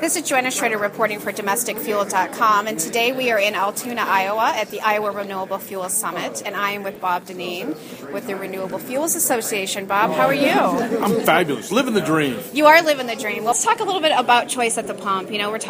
This is Joanna Schroeder reporting for DomesticFuel.com, and today we are in Altoona, Iowa at the Iowa Renewable Fuels Summit, and I am with Bob Dineen with the Renewable Fuels Association. Bob, how are you? I'm fabulous. Living the dream. You are living the dream. Let's talk a little bit about choice at the pump. You know, we're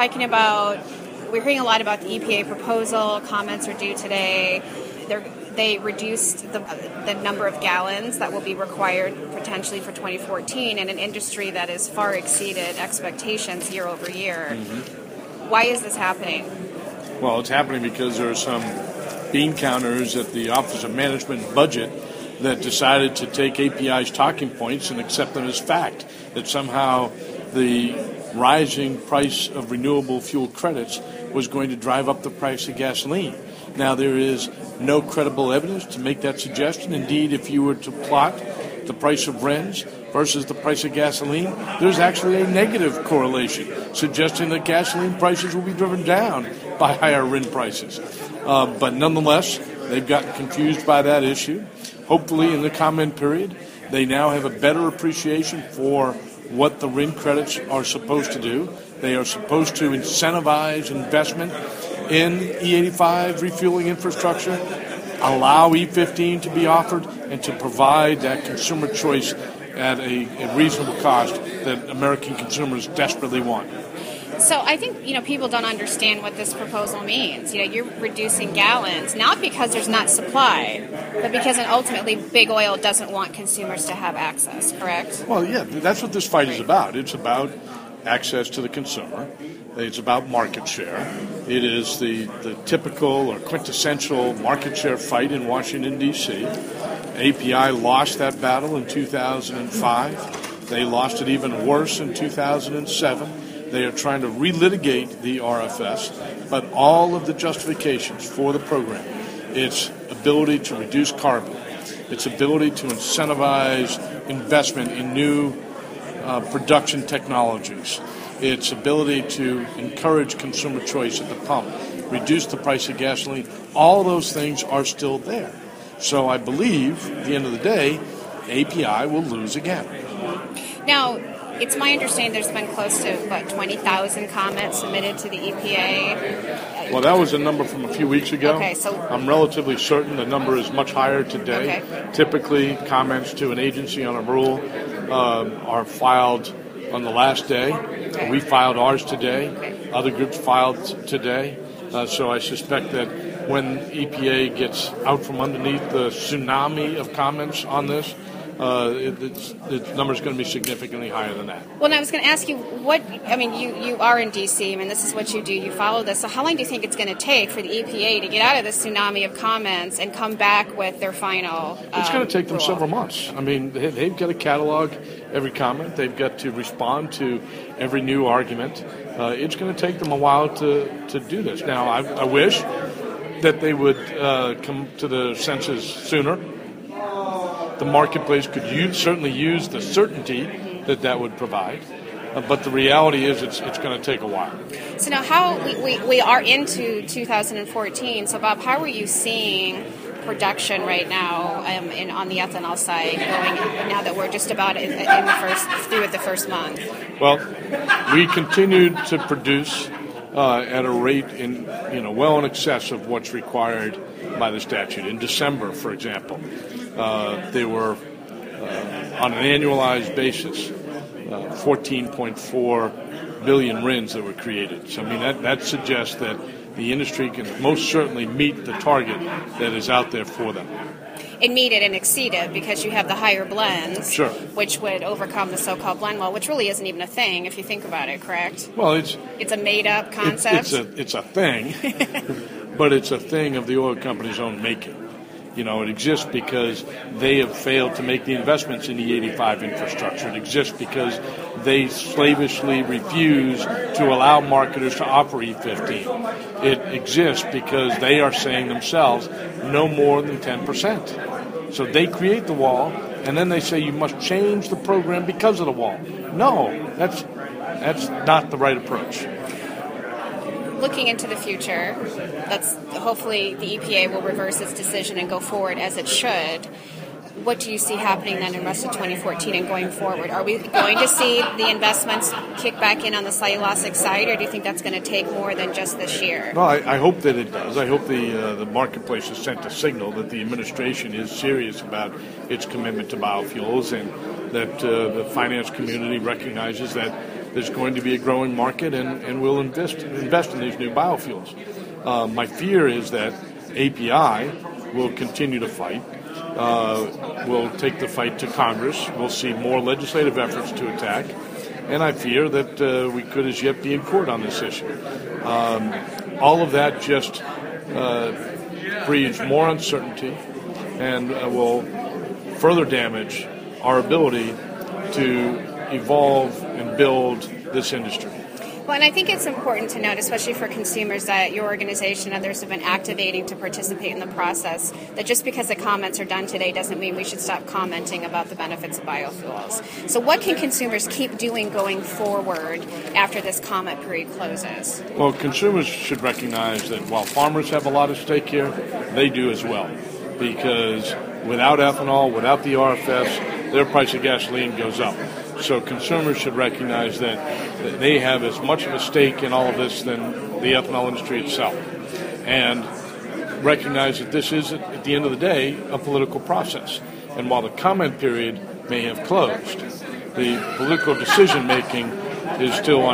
hearing a lot about the EPA proposal. Comments are due today. They reduced the number of gallons that will be required potentially for 2014 in an industry that has far exceeded expectations year over year. Mm-hmm. Why is this happening? Well, it's happening because there are some bean counters at the Office of Management and Budget that decided to take API's talking points and accept them as fact, that somehow the rising price of renewable fuel credits was going to drive up the price of gasoline. Now, there is no credible evidence to make that suggestion. Indeed, if you were to plot the price of RINs versus the price of gasoline, there's actually a negative correlation, suggesting that gasoline prices will be driven down by higher RIN prices. But nonetheless, they've gotten confused by that issue. Hopefully, in the comment period, they now have a better appreciation for what the RIN credits are supposed to do. They are supposed to incentivize investment in E85 refueling infrastructure, allow E15 to be offered, and to provide that consumer choice at a reasonable cost that American consumers desperately want. So I think, people don't understand what this proposal means. You're reducing gallons, not because there's not supply, but because ultimately big oil doesn't want consumers to have access, correct? Well, yeah, that's what this fight is about. It's about access to the consumer. It's about market share. It is the typical or quintessential market share fight in Washington, D.C. API lost that battle in 2005. They lost it even worse in 2007. They are trying to relitigate the RFS, but all of the justifications for the program, its ability to reduce carbon, its ability to incentivize investment in new production technologies, its ability to encourage consumer choice at the pump, reduce the price of gasoline, all those things are still there. So I believe, at the end of the day, API will lose again. Now, it's my understanding there's been close to, 20,000 comments submitted to the EPA. Well, that was a number from a few weeks ago. Okay, so I'm relatively certain the number is much higher today. Okay. Typically, comments to an agency on a rule are filed on the last day. Okay. We filed ours today. Okay. Other groups filed today. So I suspect that when EPA gets out from underneath the tsunami of comments on this, the number is going to be significantly higher than that. Well, and I was going to ask you, you are in D.C., this is what you do, you follow this, so how long do you think it's going to take for the EPA to get out of this tsunami of comments and come back with their final It's going to take them rule? several months. They've got to catalog every comment. They've got to respond to every new argument. It's going to take them a while to do this. Now, I wish that they would come to the senses sooner. The marketplace could certainly use the certainty that would provide, but the reality is it's going to take a while. So now how we are into 2014, so Bob, how are you seeing production right now on the ethanol side going now that we're just about through the first month? Well, we continued to produce at a rate well in excess of what's required by the statute. In December, for example, they were on an annualized basis 14.4 billion RINs that were created. So that suggests that the industry can most certainly meet the target that is out there for them. And meet it and exceed it because you have the higher blends, sure, which would overcome the so-called blend wall, which really isn't even a thing if you think about it, correct? Well, it's a made-up concept. It's a thing, but it's a thing of the oil company's own making. It exists because they have failed to make the investments in the E85 infrastructure. It exists because they slavishly refuse to allow marketers to offer E15. It exists because they are saying themselves no more than 10%. So they create the wall, and then they say you must change the program because of the wall. No, that's not the right approach. Looking into the future, hopefully the EPA will reverse its decision and go forward as it should. what do you see happening then in the rest of 2014 and going forward? Are we going to see the investments kick back in on the cellulosic side, or do you think that's going to take more than just this year? Well, I hope that it does. I hope the marketplace has sent a signal that the administration is serious about its commitment to biofuels, and that the finance community recognizes that there's going to be a growing market and will invest in these new biofuels. My fear is that API will continue to fight. We'll take the fight to Congress. We'll see more legislative efforts to attack. And I fear that we could as yet be in court on this issue. All of that just breeds more uncertainty and will further damage our ability to evolve and build this industry. Well, and I think it's important to note, especially for consumers, that your organization and others have been activating to participate in the process, that just because the comments are done today doesn't mean we should stop commenting about the benefits of biofuels. So what can consumers keep doing going forward after this comment period closes? Well, consumers should recognize that while farmers have a lot at stake here, they do as well. Because without ethanol, without the RFS, their price of gasoline goes up. So consumers should recognize that they have as much of a stake in all of this than the ethanol industry itself. And recognize that this is, at the end of the day, a political process. And while the comment period may have closed, the political decision-making is still on.